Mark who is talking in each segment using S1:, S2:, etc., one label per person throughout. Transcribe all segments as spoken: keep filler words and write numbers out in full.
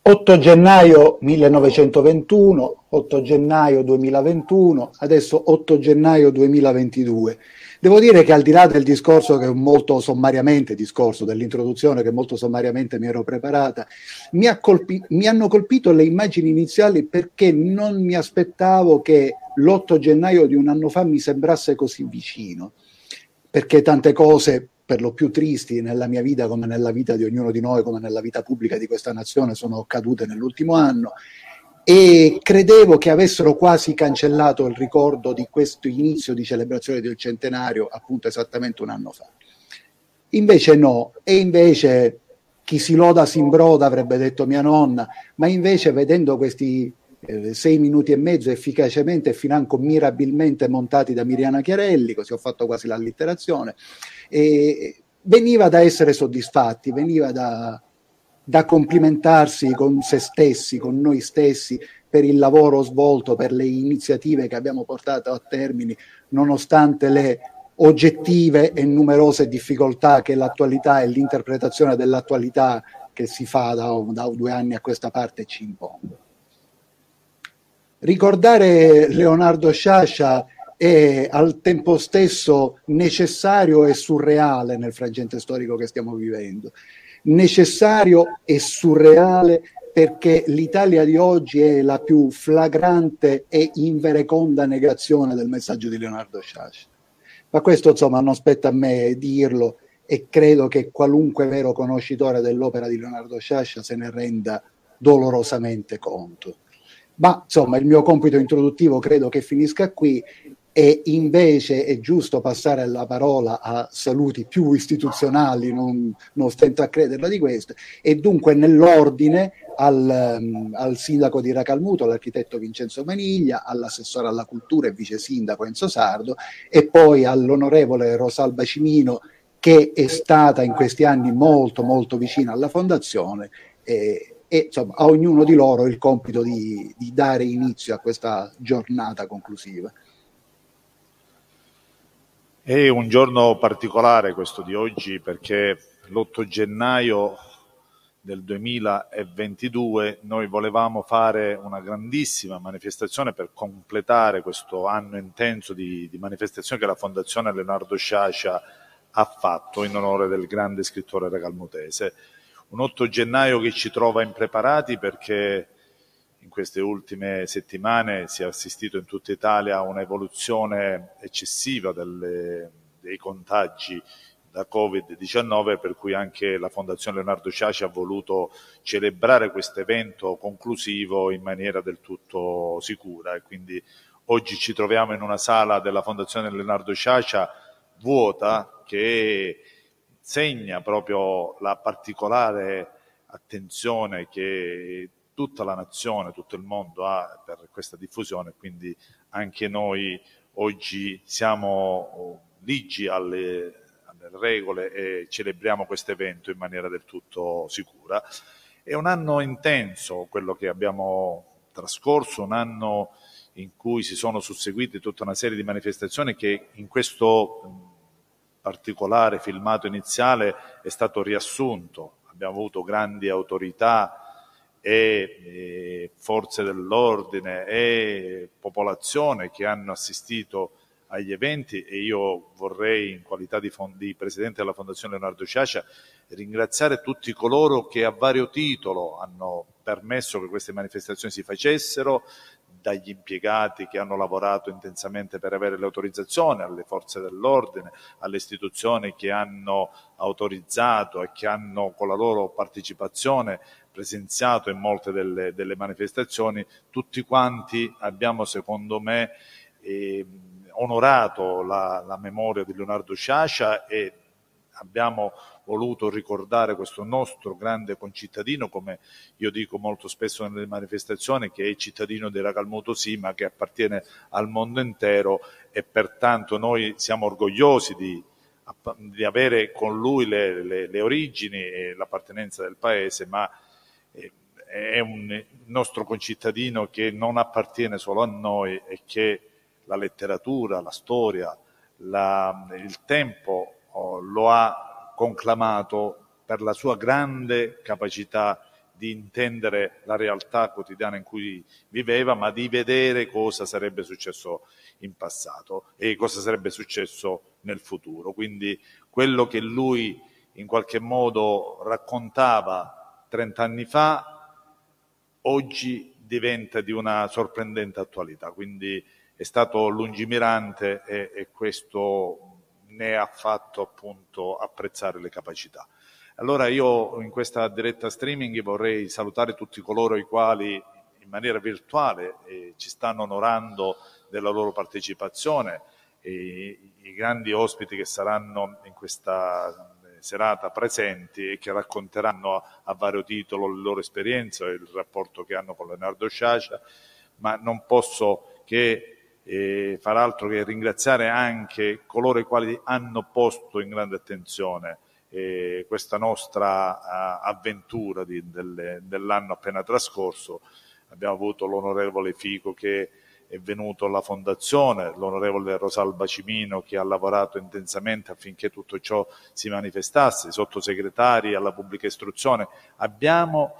S1: otto gennaio millenovecentoventuno, otto gennaio duemilaventuno, adesso otto gennaio duemilaventidue. Devo dire che al di là del discorso che molto sommariamente, discorso dell'introduzione che molto sommariamente mi ero preparata, mi, ha colpi- mi hanno colpito le immagini iniziali perché non mi aspettavo che l'otto gennaio di un anno fa mi sembrasse così vicino, perché tante cose per lo più tristi nella mia vita, come nella vita di ognuno di noi, come nella vita pubblica di questa nazione, sono accadute nell'ultimo anno e credevo che avessero quasi cancellato il ricordo di questo inizio di celebrazione del centenario appunto esattamente un anno fa. Invece no, e invece chi si loda si imbroda, avrebbe detto mia nonna, ma invece vedendo questi eh, sei minuti e mezzo efficacemente e financo mirabilmente montati da Miriana Chiarelli, così ho fatto quasi l'allitterazione, e veniva da essere soddisfatti, veniva da, da complimentarsi con se stessi, con noi stessi, per il lavoro svolto, per le iniziative che abbiamo portato a termine, nonostante le oggettive e numerose difficoltà che l'attualità e l'interpretazione dell'attualità che si fa da, da due anni a questa parte ci impone. Ricordare Leonardo Sciascia è al tempo stesso necessario e surreale nel frangente storico che stiamo vivendo. Necessario e surreale perché l'Italia di oggi è la più flagrante e invereconda negazione del messaggio di Leonardo Sciascia. Ma questo insomma non spetta a me dirlo e credo che qualunque vero conoscitore dell'opera di Leonardo Sciascia se ne renda dolorosamente conto. Ma insomma il mio compito introduttivo credo che finisca qui e invece è giusto passare la parola a saluti più istituzionali, non, non stento a crederla di questo, e dunque nell'ordine al, um, al sindaco di Racalmuto, all'architetto Vincenzo Maniglia, all'assessore alla cultura e vice sindaco Enzo Sardo e poi all'onorevole Rosalba Cimino che è stata in questi anni molto molto vicina alla fondazione e, e insomma a ognuno di loro il compito di, di dare inizio a questa giornata conclusiva.
S2: È un giorno particolare questo di oggi perché l'otto gennaio del duemilaventidue noi volevamo fare una grandissima manifestazione per completare questo anno intenso di, di manifestazioni che la Fondazione Leonardo Sciascia ha fatto in onore del grande scrittore racalmutese. Un otto gennaio che ci trova impreparati perché in queste ultime settimane si è assistito in tutta Italia a un'evoluzione eccessiva delle, dei contagi da covid diciannove, per cui anche la Fondazione Leonardo Sciascia ha voluto celebrare questo evento conclusivo in maniera del tutto sicura e quindi oggi ci troviamo in una sala della Fondazione Leonardo Sciascia vuota che segna proprio la particolare attenzione che tutta la nazione, tutto il mondo ha per questa diffusione, quindi anche noi oggi siamo ligi alle, alle regole e celebriamo questo evento in maniera del tutto sicura. È un anno intenso quello che abbiamo trascorso, un anno in cui si sono susseguite tutta una serie di manifestazioni che in questo particolare filmato iniziale è stato riassunto. Abbiamo avuto grandi autorità e, e forze dell'ordine e popolazione che hanno assistito agli eventi e io vorrei in qualità di, fond- di Presidente della Fondazione Leonardo Sciascia ringraziare tutti coloro che a vario titolo hanno permesso che queste manifestazioni si facessero, dagli impiegati che hanno lavorato intensamente per avere le autorizzazioni, alle forze dell'ordine, alle istituzioni che hanno autorizzato e che hanno con la loro partecipazione presenziato in molte delle, delle manifestazioni. Tutti quanti abbiamo, secondo me, eh, onorato la, la memoria di Leonardo Sciascia e abbiamo voluto ricordare questo nostro grande concittadino, come io dico molto spesso nelle manifestazioni, che è cittadino di Racalmuto sì, ma che appartiene al mondo intero e pertanto noi siamo orgogliosi di, di avere con lui le, le, le origini e l'appartenenza del paese, ma è un nostro concittadino che non appartiene solo a noi e che la letteratura, la storia, la, il tempo oh, lo ha conclamato per la sua grande capacità di intendere la realtà quotidiana in cui viveva, ma di vedere cosa sarebbe successo in passato e cosa sarebbe successo nel futuro. Quindi quello che lui in qualche modo raccontava trent'anni fa, oggi diventa di una sorprendente attualità. Quindi è stato lungimirante e, e questo ne ha fatto appunto apprezzare le capacità. Allora io in questa diretta streaming vorrei salutare tutti coloro i quali in maniera virtuale eh, ci stanno onorando della loro partecipazione, e i grandi ospiti che saranno in questa serata presenti e che racconteranno a, a vario titolo le loro esperienze e il rapporto che hanno con Leonardo Sciascia, ma non posso che eh, far altro che ringraziare anche coloro i quali hanno posto in grande attenzione eh, questa nostra uh, avventura di, delle, dell'anno appena trascorso. Abbiamo avuto l'onorevole Fico che è venuto alla Fondazione, l'onorevole Rosalba Cimino che ha lavorato intensamente affinché tutto ciò si manifestasse, i sottosegretari alla pubblica istruzione. Abbiamo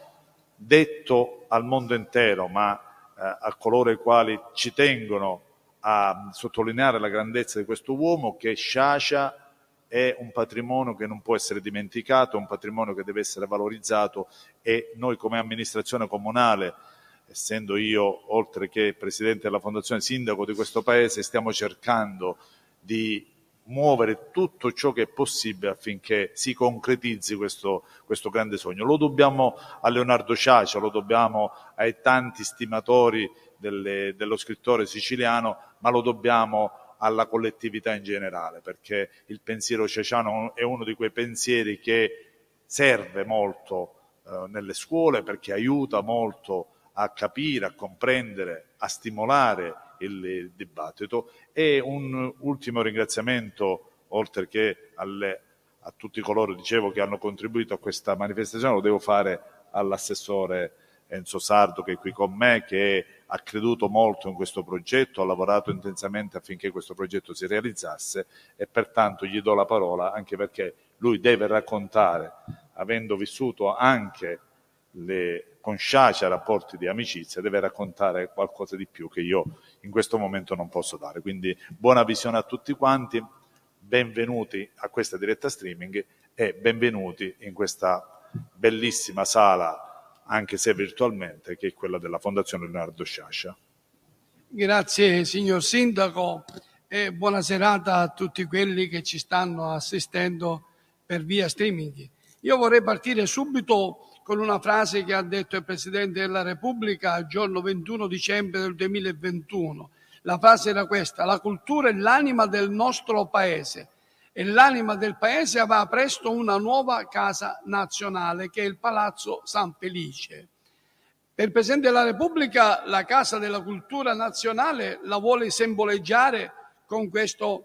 S2: detto al mondo intero, ma eh, a coloro i quali ci tengono a sottolineare la grandezza di questo uomo, che Sciascia è un patrimonio che non può essere dimenticato, è un patrimonio che deve essere valorizzato, e noi come amministrazione comunale, essendo io, oltre che presidente della Fondazione, sindaco di questo paese, stiamo cercando di muovere tutto ciò che è possibile affinché si concretizzi questo, questo grande sogno. Lo dobbiamo a Leonardo Sciascia, lo dobbiamo ai tanti stimatori delle, dello scrittore siciliano, ma lo dobbiamo alla collettività in generale, perché il pensiero sciasciano è uno di quei pensieri che serve molto eh, nelle scuole, perché aiuta molto a capire, a comprendere, a stimolare il dibattito. E un ultimo ringraziamento, oltre che alle, a tutti coloro, dicevo, che hanno contribuito a questa manifestazione, lo devo fare all'assessore Enzo Sardo che è qui con me, che ha creduto molto in questo progetto, ha lavorato intensamente affinché questo progetto si realizzasse, e pertanto gli do la parola, anche perché lui deve raccontare, avendo vissuto anche le, con Sciascia rapporti di amicizia, deve raccontare qualcosa di più che io in questo momento non posso dare. Quindi buona visione a tutti quanti, benvenuti a questa diretta streaming e benvenuti in questa bellissima sala, anche se virtualmente, che è quella della Fondazione Leonardo Sciascia.
S3: Grazie signor Sindaco e buona serata a tutti quelli che ci stanno assistendo per via streaming. Io vorrei partire subito con una frase che ha detto il Presidente della Repubblica il giorno ventuno dicembre del duemilaventuno. La frase era questa: la cultura è l'anima del nostro Paese e l'anima del Paese avrà presto una nuova casa nazionale, che è il Palazzo San Felice. Per il Presidente della Repubblica la Casa della Cultura Nazionale la vuole simboleggiare con questo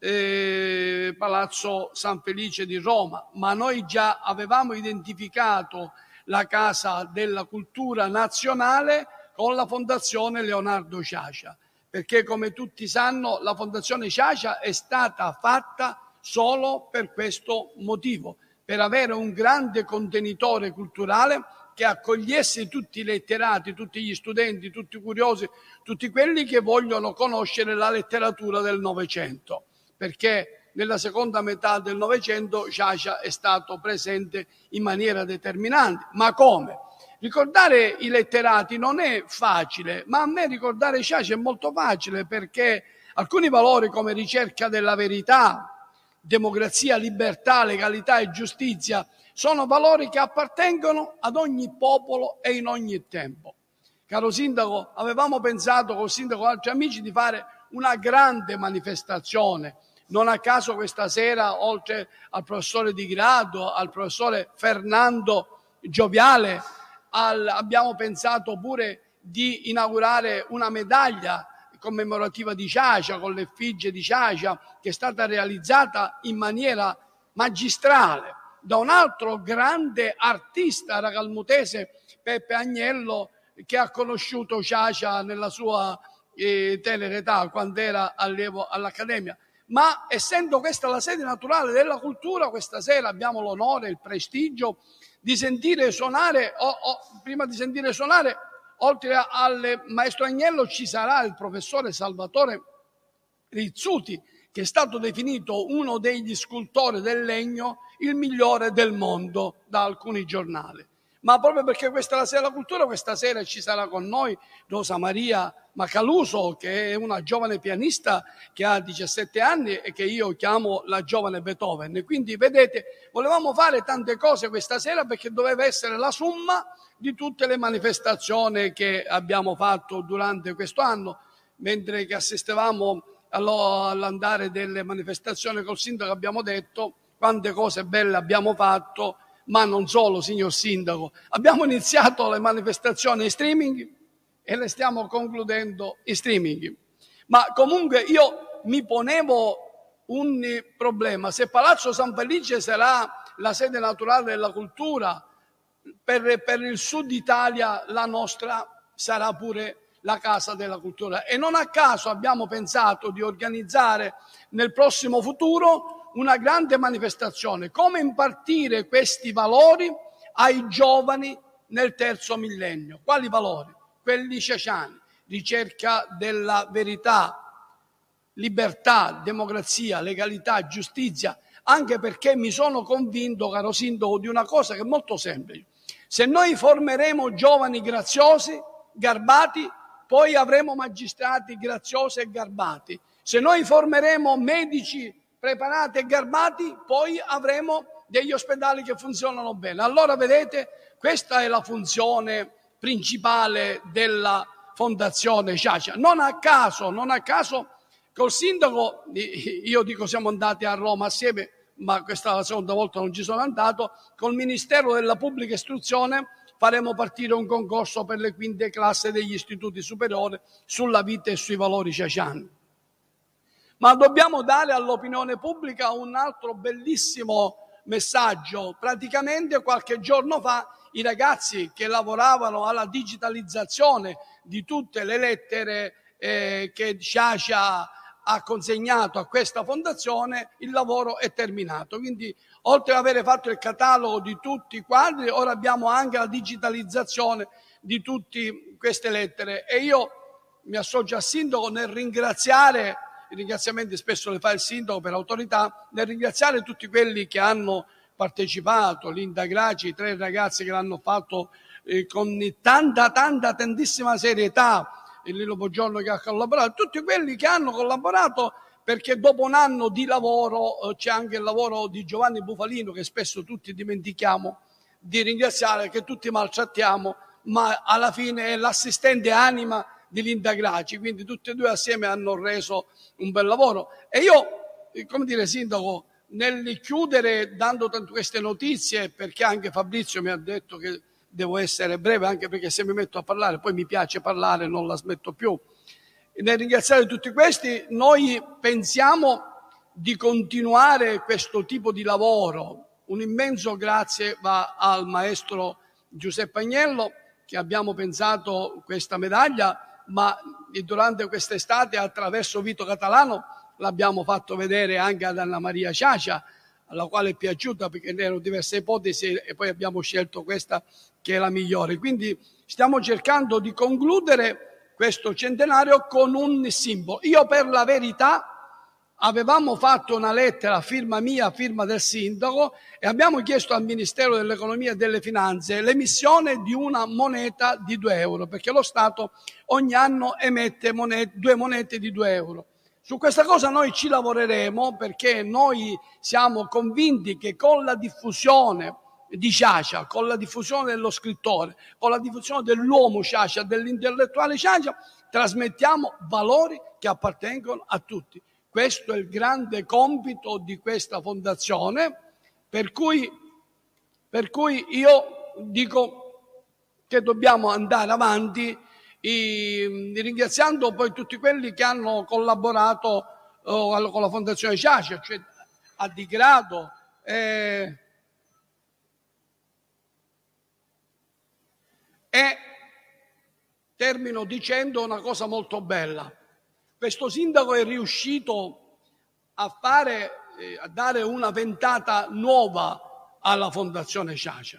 S3: eh, Palazzo San Felice di Roma, ma noi già avevamo identificato la Casa della Cultura Nazionale con la Fondazione Leonardo Sciascia, perché come tutti sanno la Fondazione Sciascia è stata fatta solo per questo motivo, per avere un grande contenitore culturale che accogliesse tutti i letterati, tutti gli studenti, tutti i curiosi, tutti quelli che vogliono conoscere la letteratura del Novecento, perché nella seconda metà del Novecento Sciascia è stato presente in maniera determinante. Ma come? Ricordare i letterati non è facile, ma a me ricordare Sciascia è molto facile, perché alcuni valori come ricerca della verità, democrazia, libertà, legalità e giustizia sono valori che appartengono ad ogni popolo e in ogni tempo. Caro Sindaco, avevamo pensato col Sindaco e altri amici di fare una grande manifestazione. Non a caso questa sera, oltre al professore Di Grado, al professore Fernando Gioviale, al, abbiamo pensato pure di inaugurare una medaglia commemorativa di Sciascia, con l'effigie di Sciascia, che è stata realizzata in maniera magistrale da un altro grande artista racalmutese, Peppe Agnello, che ha conosciuto Sciascia nella sua eh, tenera età, quando era allievo all'Accademia. Ma essendo questa la sede naturale della cultura, questa sera abbiamo l'onore e il prestigio di sentire suonare, o, o, prima di sentire suonare, oltre al maestro Agnello ci sarà il professore Salvatore Rizzuti, che è stato definito uno degli scultori del legno il migliore del mondo da alcuni giornali. Ma proprio perché questa è la Sera della Cultura, questa sera ci sarà con noi Rosa Maria Macaluso, che è una giovane pianista che ha diciassette anni e che io chiamo la giovane Beethoven. Quindi vedete, volevamo fare tante cose questa sera perché doveva essere la somma di tutte le manifestazioni che abbiamo fatto durante questo anno, mentre che assistevamo all'andare delle manifestazioni col sindaco abbiamo detto quante cose belle abbiamo fatto. Ma non solo, signor Sindaco, abbiamo iniziato le manifestazioni in streaming e le stiamo concludendo in streaming. Ma comunque io mi ponevo un problema: se Palazzo San Felice sarà la sede naturale della cultura, per, per il sud Italia la nostra sarà pure la Casa della Cultura. E non a caso abbiamo pensato di organizzare nel prossimo futuro una grande manifestazione, come impartire questi valori ai giovani nel terzo millennio. Quali valori? Quelli sciasciani: ricerca della verità, libertà, democrazia, legalità, giustizia, anche perché mi sono convinto, caro Sindaco, di una cosa che è molto semplice. Se noi formeremo giovani graziosi, garbati, poi avremo magistrati graziosi e garbati. Se noi formeremo medici preparati e garbati, poi avremo degli ospedali che funzionano bene. Allora vedete, questa è la funzione principale della Fondazione Sciascia. Non a caso, non a caso col sindaco, io dico siamo andati a Roma assieme, ma questa è la seconda volta non ci sono andato, col Ministero della Pubblica Istruzione faremo partire un concorso per le quinte classi degli istituti superiori sulla vita e sui valori sciasciani. Ma dobbiamo dare all'opinione pubblica un altro bellissimo messaggio. Praticamente qualche giorno fa i ragazzi che lavoravano alla digitalizzazione di tutte le lettere eh, che Sciascia ha consegnato a questa fondazione, il lavoro è terminato. Quindi oltre ad avere fatto il catalogo di tutti i quadri, ora abbiamo anche la digitalizzazione di tutte queste lettere. E io mi associo al sindaco nel ringraziare, i ringraziamenti spesso le fa il sindaco per autorità, nel ringraziare tutti quelli che hanno partecipato, Linda Graci, i tre ragazzi che l'hanno fatto eh, con tanta, tanta, tantissima serietà, il Lillo Buongiorno che ha collaborato, tutti quelli che hanno collaborato, perché dopo un anno di lavoro eh, c'è anche il lavoro di Giovanni Bufalino, che spesso tutti dimentichiamo di ringraziare, che tutti maltrattiamo, ma alla fine è l'assistente anima di Linda Graci, quindi tutti e due assieme hanno reso un bel lavoro. E io, come dire, sindaco, nel chiudere dando queste notizie, perché anche Fabrizio mi ha detto che devo essere breve, anche perché se mi metto a parlare poi mi piace parlare, non la smetto più. Nel ringraziare tutti questi, noi pensiamo di continuare questo tipo di lavoro. Un immenso grazie va al maestro Giuseppe Agnello, che abbiamo pensato questa medaglia, ma durante quest'estate attraverso Vito Catalano l'abbiamo fatto vedere anche ad Anna Maria Sciascia, alla quale è piaciuta perché ne erano diverse ipotesi e poi abbiamo scelto questa che è la migliore. Quindi stiamo cercando di concludere questo centenario con un simbolo. Io per la verità avevamo fatto una lettera, firma mia, firma del sindaco, e abbiamo chiesto al Ministero dell'Economia e delle Finanze l'emissione di una moneta di due euro, perché lo Stato ogni anno emette monete, due monete di due euro. Su questa cosa noi ci lavoreremo, perché noi siamo convinti che con la diffusione di Sciascia, con la diffusione dello scrittore, con la diffusione dell'uomo Sciascia, dell'intellettuale Sciascia, trasmettiamo valori che appartengono a tutti. Questo è il grande compito di questa fondazione, per cui, per cui io dico che dobbiamo andare avanti, I, ringraziando poi tutti quelli che hanno collaborato oh, con la Fondazione Sciascia, cioè a Di Grado. Eh, e termino dicendo una cosa molto bella. Questo sindaco è riuscito a, fare, eh, a dare una ventata nuova alla Fondazione Sciascia.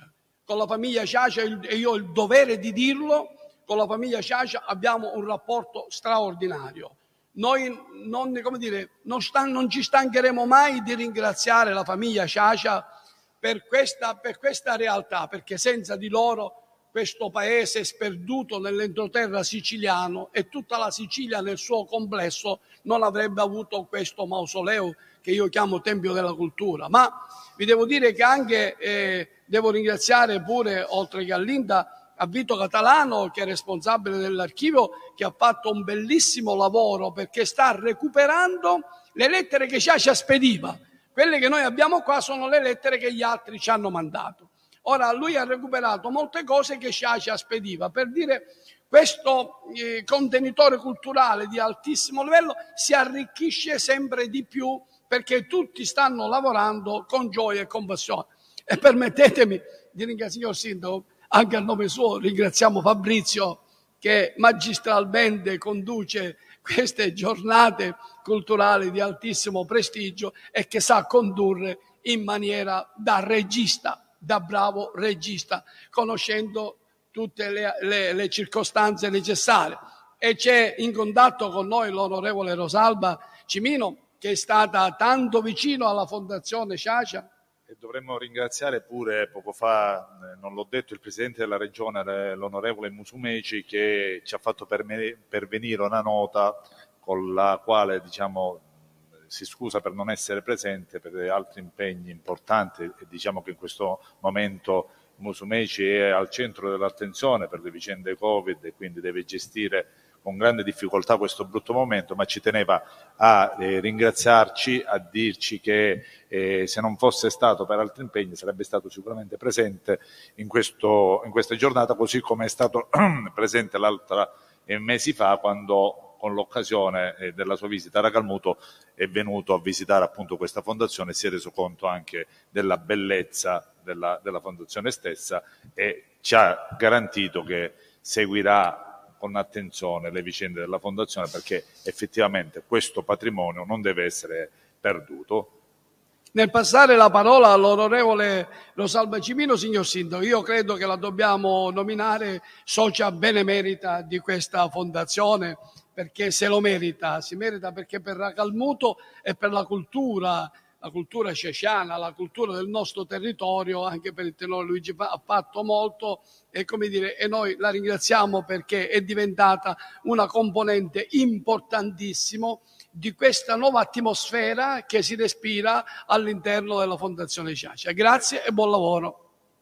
S3: con la famiglia Sciascia, e io ho il dovere di dirlo, con la famiglia Sciascia abbiamo un rapporto straordinario. Noi non, come dire, non, stan- non ci stancheremo mai di ringraziare la famiglia Sciascia per questa, per questa realtà, perché senza di loro questo paese è sperduto nell'entroterra siciliano e tutta la Sicilia nel suo complesso non avrebbe avuto questo mausoleo che io chiamo Tempio della Cultura. Ma vi devo dire che anche eh, devo ringraziare pure, oltre che a Linda, a Vito Catalano, che è responsabile dell'archivio, che ha fatto un bellissimo lavoro perché sta recuperando le lettere che Sciascia spediva. Quelle che noi abbiamo qua sono le lettere che gli altri ci hanno mandato. Ora lui ha recuperato molte cose che Sciascia spediva, per dire questo eh, contenitore culturale di altissimo livello si arricchisce sempre di più perché tutti stanno lavorando con gioia e con passione. E permettetemi di ringraziare, signor Sindaco, anche a nome suo ringraziamo Fabrizio che magistralmente conduce queste giornate culturali di altissimo prestigio e che sa condurre in maniera da regista, da bravo regista, conoscendo tutte le, le, le circostanze necessarie. E c'è in contatto con noi l'onorevole Rosalba Cimino, che è stata tanto vicino alla Fondazione Sciascia.
S2: E dovremmo ringraziare pure, poco fa, eh, non l'ho detto, il Presidente della Regione, l'onorevole Musumeci, che ci ha fatto pervenire una nota con la quale, diciamo, si scusa per non essere presente per altri impegni importanti, e diciamo che in questo momento Musumeci è al centro dell'attenzione per le vicende Covid e quindi deve gestire con grande difficoltà questo brutto momento, ma ci teneva a eh, ringraziarci, a dirci che eh, se non fosse stato per altri impegni sarebbe stato sicuramente presente in, questo, in questa giornata, così come è stato presente l'altra eh, mesi fa, quando con l'occasione eh, della sua visita a Racalmuto è venuto a visitare appunto questa fondazione e si è reso conto anche della bellezza della, della fondazione stessa e ci ha garantito che seguirà con attenzione le vicende della Fondazione, perché effettivamente questo patrimonio non deve essere perduto.
S3: Nel passare la parola all'onorevole Rosalba Cimino, signor Sindaco, io credo che la dobbiamo nominare socia benemerita di questa fondazione, perché se lo merita, si merita perché per Racalmuto e per la cultura, la cultura sciasciana, la cultura del nostro territorio, anche per il tenore Luigi ha fatto molto e, come dire, e noi la ringraziamo perché è diventata una componente importantissima di questa nuova atmosfera che si respira all'interno della Fondazione Sciascia. Grazie e buon lavoro.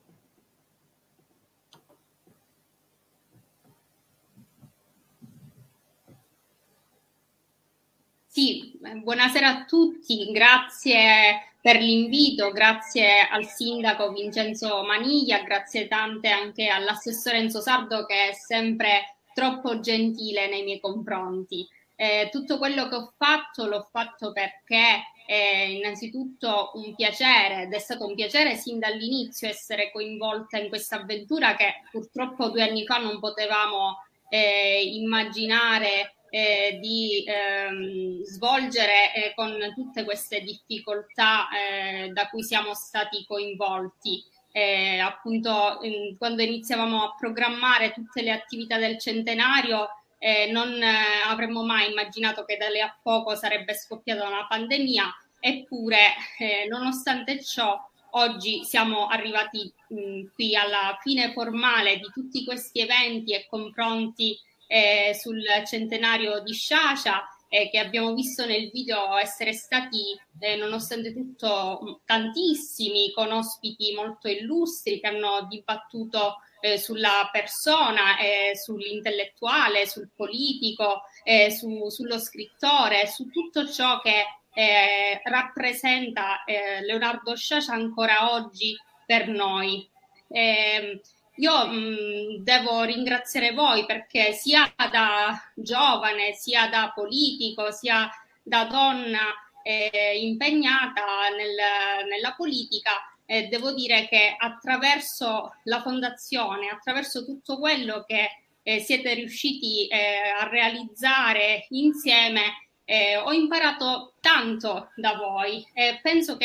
S4: Sì, buonasera a tutti, grazie per l'invito, grazie al sindaco Vincenzo Maniglia, grazie tante anche all'assessore Enzo Sardo che è sempre troppo gentile nei miei confronti. Eh, tutto quello che ho fatto l'ho fatto perché è innanzitutto un piacere, ed è stato un piacere sin dall'inizio essere coinvolta in questa avventura che purtroppo due anni fa non potevamo eh, immaginare Eh, di ehm, svolgere eh, con tutte queste difficoltà eh, da cui siamo stati coinvolti. Eh, appunto in, quando iniziavamo a programmare tutte le attività del centenario eh, non eh, avremmo mai immaginato che da lì a poco sarebbe scoppiata una pandemia, eppure eh, nonostante ciò oggi siamo arrivati mh, qui alla fine formale di tutti questi eventi e confronti Eh, sul centenario di Sciascia eh, che abbiamo visto nel video essere stati eh, nonostante tutto tantissimi, con ospiti molto illustri che hanno dibattuto eh, sulla persona, eh, sull'intellettuale, sul politico, eh, su, sullo scrittore, su tutto ciò che eh, rappresenta eh, Leonardo Sciascia ancora oggi per noi. Eh, Io mh, devo ringraziare voi perché sia da giovane, sia da politico, sia da donna eh, impegnata nel, nella politica, eh, devo dire che attraverso la fondazione, attraverso tutto quello che eh, siete riusciti eh, a realizzare insieme, eh, ho imparato tanto da voi e penso che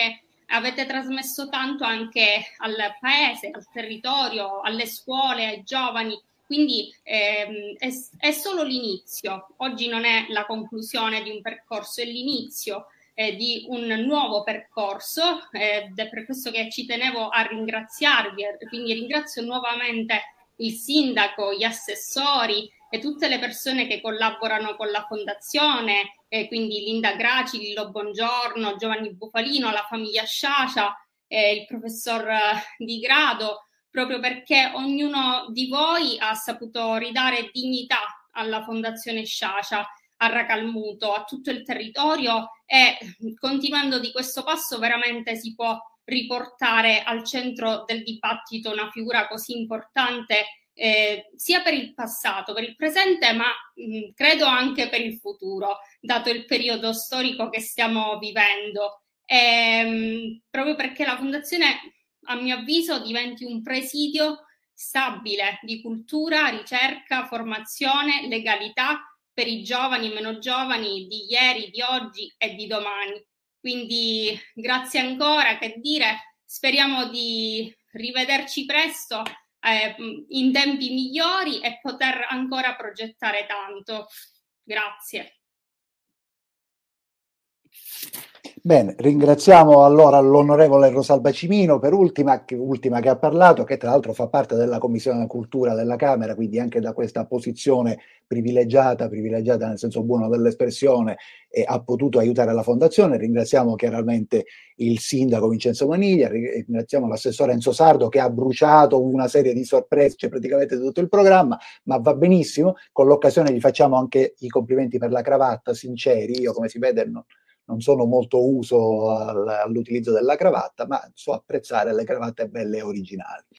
S4: avete trasmesso tanto anche al paese, al territorio, alle scuole, ai giovani. Quindi ehm, è, è solo l'inizio. Oggi non è la conclusione di un percorso, è l'inizio eh, di un nuovo percorso eh, ed è per questo che ci tenevo a ringraziarvi. Quindi ringrazio nuovamente il sindaco, gli assessori e tutte le persone che collaborano con la fondazione, eh, quindi Linda Graci, Lillo Bongiorno, Giovanni Bufalino, la famiglia Sciascia, eh, il professor Di Grado, proprio perché ognuno di voi ha saputo ridare dignità alla Fondazione Sciascia, a Racalmuto, a tutto il territorio e continuando di questo passo veramente si può riportare al centro del dibattito una figura così importante eh, sia per il passato, per il presente, ma mh, credo anche per il futuro, dato il periodo storico che stiamo vivendo. E, mh, proprio perché la Fondazione, a mio avviso, diventi un presidio stabile di cultura, ricerca, formazione, legalità per i giovani e meno giovani di ieri, di oggi e di domani. Quindi grazie ancora, che dire, speriamo di rivederci presto eh, in tempi migliori e poter ancora progettare tanto. Grazie.
S1: Bene, ringraziamo allora l'onorevole Rosalba Cimino per ultima che, ultima che ha parlato, che tra l'altro fa parte della Commissione Cultura della Camera, quindi anche da questa posizione privilegiata, privilegiata nel senso buono dell'espressione, eh, ha potuto aiutare la Fondazione. Ringraziamo chiaramente il sindaco Vincenzo Maniglia, ringraziamo l'assessore Enzo Sardo che ha bruciato una serie di sorprese, cioè praticamente tutto il programma, ma va benissimo. Con l'occasione gli facciamo anche i complimenti per la cravatta, sinceri, io come si vede non non sono molto uso all'utilizzo della cravatta, ma so apprezzare le cravatte belle e originali.